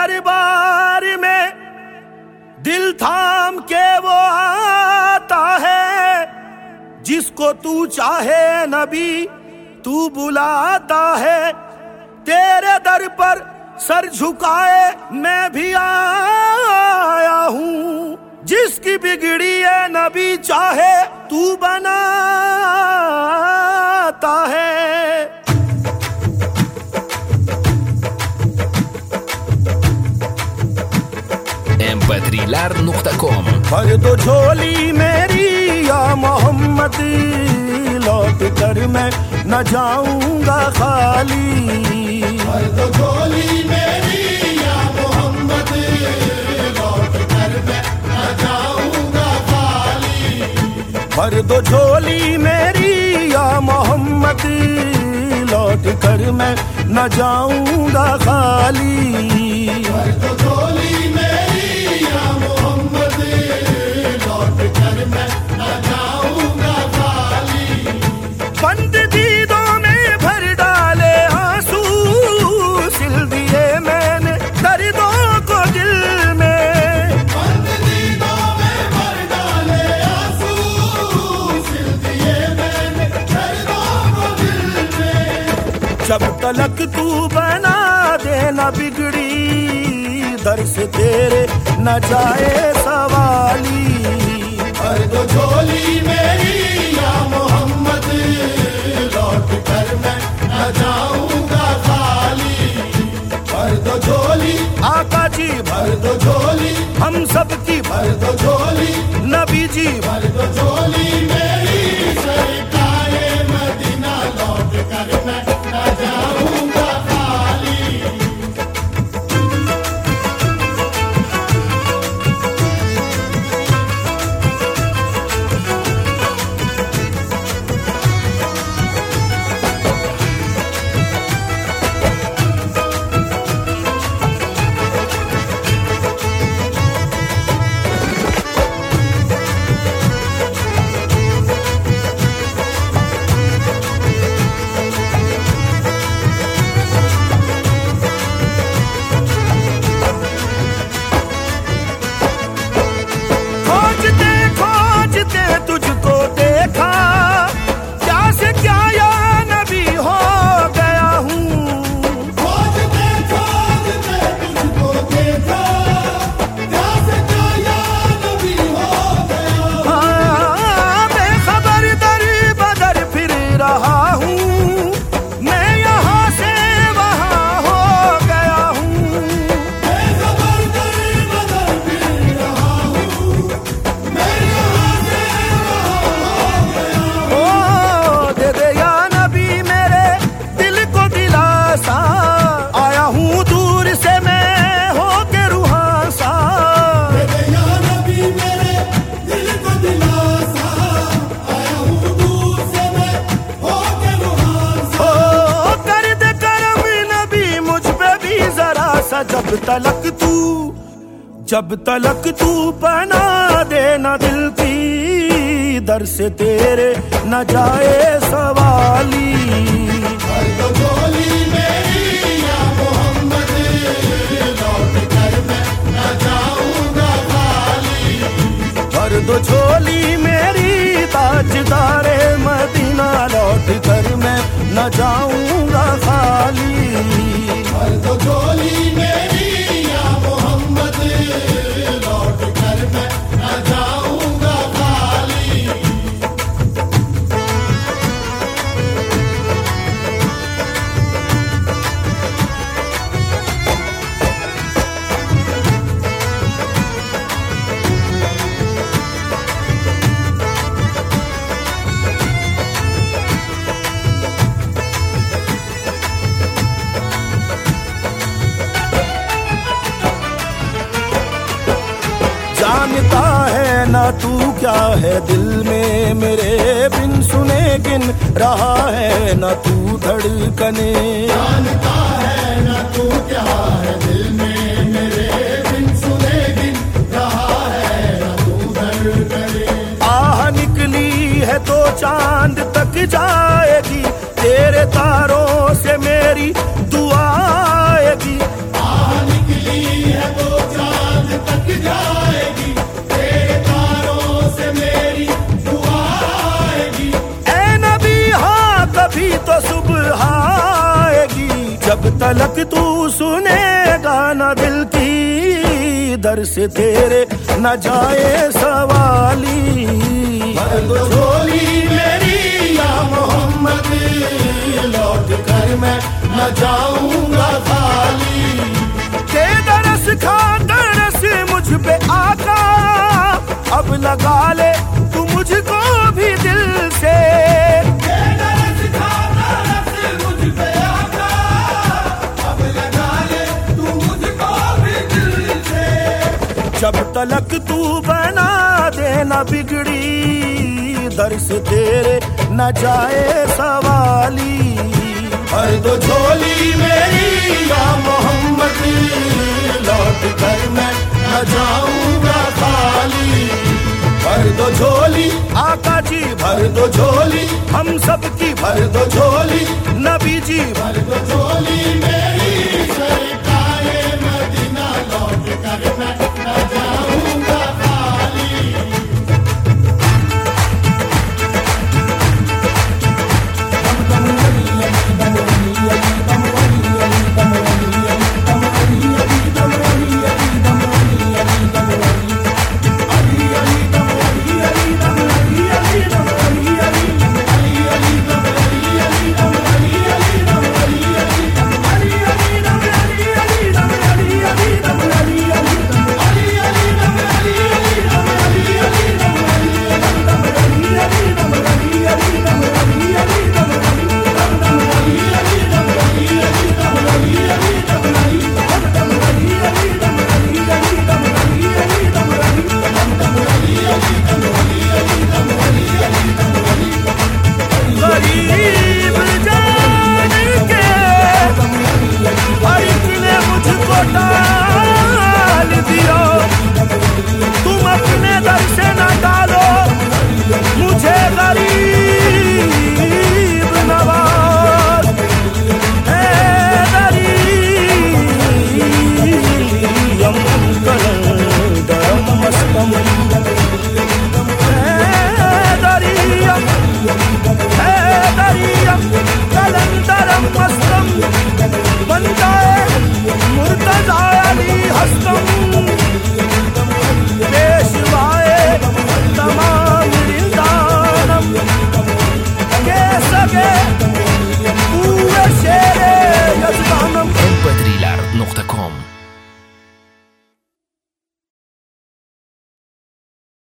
दरबार में दिल थाम के वो आता है, जिसको तू चाहे नबी तू बुलाता है। तेरे दर पर सर झुकाए मैं भी आया हूँ, जिसकी बिगड़ी है नबी चाहे तू बनाता है। mp3lar.com भर दो झोली मेरी या मोहम्मद, लौट कर मैं न जाऊंगा खाली। भर दो झोली मेरी या मोहम्मद, लौट कर मैं न जाऊंगा खाली। भर दो झोली मेरी या मोहम्मद, लौट कर मैं न जाऊंगा खाली। भर दो झोली मेरी या मोहम्मद, लौट कर मैं न जाऊंगा खाली। बंद दीदों में भर डाले आंसू, सिल दिए मैंने दर्दों को दिल में। बंद दीदों में भर डाले आंसू, सिल दिए मैंने दर्दों को दिल में। जब तलक तू बना देना बिगड़ी, दर से तेरे न जाए सवाली। भर दो झोली मेरी या मोहम्मद, लौट कर मैं न जाऊंगा खाली। भर दो झोली आका जी भर दो झोली, हम सब की भर दो झोली नबी जी भर दो झोली मेरी। सरकारे मदीना लौट कर मैं न जाऊंगा खाली। खोजते खोजते तुझको देखा, क्या से क्या या नबी हो गया हूँ। खोजते खोजते तुझको देखा, क्या से क्या या नबी हो गया। हाँ, बेखबर दर बदर फिर रहा हूँ, मैं यहाँ से वहाँ हो गया हूँ। बेखबर दर बदर फिर रहा हूँ, मैं यहाँ से वहाँ हो गया। ओ दे दे या नबी मेरे दिल को दिलासा, आया हूँ दूर से मैं हो के रूहासा। या नबी मेरे दिल को दिलासा, आया हूँ दूर से मैं होके रुहासा। ओ कर दे करम नबी मुझ पे भी जरा सा, जब तलक तू बना देना दिल की, दर से तेरे न जाए सवाली। भर दो झोली मेरी या मोहम्मद, लौट कर मैं न जाऊंगा खाली। भर दो झोली मेरी ताजदारे मदीना, लौट कर मैं न जाऊंगा खाली। भर दो झोली मेरी या मोहम्मद, लौट कर मैं न जाऊंगा खाली। जानता है ना तू क्या है दिल में, मेरे बिन सुने गिन रहा है ना तू धड़कने। जानता है ना तू क्या है दिल में, मेरे बिन सुने गिन रहा है ना तू धड़कने। आह निकली है तो चांद तक जाएगी, तेरे तारों से मेरी दुआ आएगी। आह निकली जब तलक तू सुनेगा न दिल की दर से तेरे न जाए सवाली। भर दो झोली मेरी या मोहम्मद, लौट कर मैं न जाऊंगा खाली। के दरस खा दरस मुझ पे आका, अब लगा ले तू मुझको भी दिल से। के दरस खा दरस मुझ पे आका, अब लगा ले तू मुझको भी दिल से। जब तलक तू बना देना बिगड़ी दर से तेरे न जाए सवाली। भर दो झोली मेरी या मोहम्मद, लौट कर मैं न जाऊंगा खाली। भर दो झोली आका जी भर दो झोली, हम सब की भर दो झोली नबी जी भर दो झोली मेरी